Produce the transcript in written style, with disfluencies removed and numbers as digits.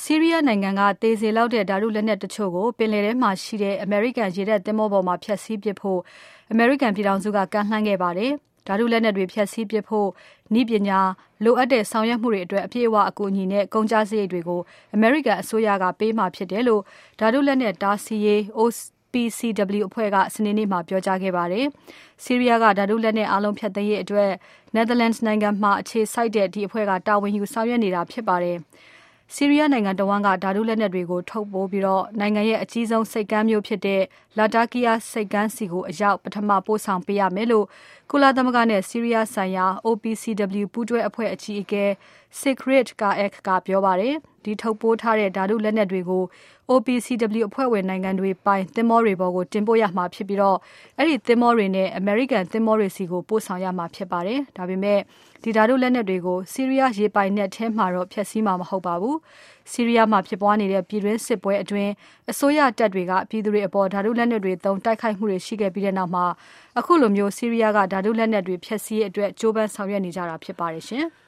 ဆီးရီးယားနိုင်ငံကသေစေလောက်တဲ့ဓာတုလက်နက်တချို့ကိုပင်လယ်ထဲမှာရှိတဲ့အမေရိကန်ရေတပ်သင်္ဘောပေါ်မှာဖျက်ဆီးပစ်ဖို့အမေရိကန်ပြည်ထောင်စုကကမ်းလှမ်းခဲ့ပါတယ်။ဓာတုလက်နက်တွေဖျက်ဆီးပစ်ဖို့နည်းပညာလိုအပ်တဲ့ဆောင်ရွက်မှုတွေအတွက်အပြည့်အဝအကူအညီနဲ့ကုန်ကျစရိတ်တွေကိုအမေရိကန်အစိုးရကပေးမှာဖြစ်တယ်လို့ဓာတုလက်နက်တားဆီးရေး OPCW အဖွဲ့ကစနေနေ့မှာပြောကြားခဲ့ပါတယ်။ဆီးရီးယားကဓာတုလက်နက်အားလုံးဖျက်သိမ်းရေးအတွက် Netherlands နိုင်ငံမှာအခြေစိုက်တဲ့ဒီအဖွဲ့ကတာဝန်ယူဆောင်ရွက်နေတာဖြစ်ပါတယ်။ဆီးရီးယားနိုင်ငံတဝန်းကဓာတုလက်နက်တွေကိုထုတ်ပိုးပြီးနိုင်ငံရဲ့အကြီးဆုံးစိတ်ကမ်းမျိုးဖြစ်တဲ့ Latakia စိတ်ကမ်းစီကိုအရောက်ပထမပို့ဆောင်ပေးရမယ်လို့ကုလသမဂ္ဂနဲ့ဆီးရီးယားဆိုင်ရာ OPCW ပူးတွဲအဖွဲ့အကြီးအကဲ Sigrid Kaag ကပြောပါတယ်။ဒီထုတ်ပိုးထားတဲ့ဓာတုလက်နက်တွေကို OPCW အဖွဲ့ဝင်နိုင်ငံတွေပိုင်သင်္ဘောတွေပေါ်ကိုတင်ပို့ရမှာဖြစ်ပြီးအဲ့ဒီသင်္ဘောတွေနဲ့အမေရိကန်သင်္ဘောတွေစီကိုပို့ဆောင်ရမှာဖြစ်ပါတယ်။ဒါပေမဲ့ဒီဓာတုလက်နက်တွေကိုဆီးရီးယားရေပိုင်နက်ထဲမှာတော့ဖျက်ဆီးမှာမဟုတ်ပါဘူး။ဆီးရီးယားမှာဖြစ်ပွားနေတဲ့ပြည်တွင်းစစ်ပွဲအတွင်းအစိုးရတပ်တွေကပြည်သူတွေအပေါ်ဓာတုလက်နက်တွေသုံးတိုက်ခိုက်မှုတွေရှိခဲ့ပြီးတဲ့နောက်မှာအခုလိုမျိုးဆီးရီးယားကဓာတုလက်နက်တွေဖျက်ဆီးရေးအတွက်ကြိုးပမ်းဆောင်ရွက်နေကြတာဖြစ်ပါတယ်ရှင်။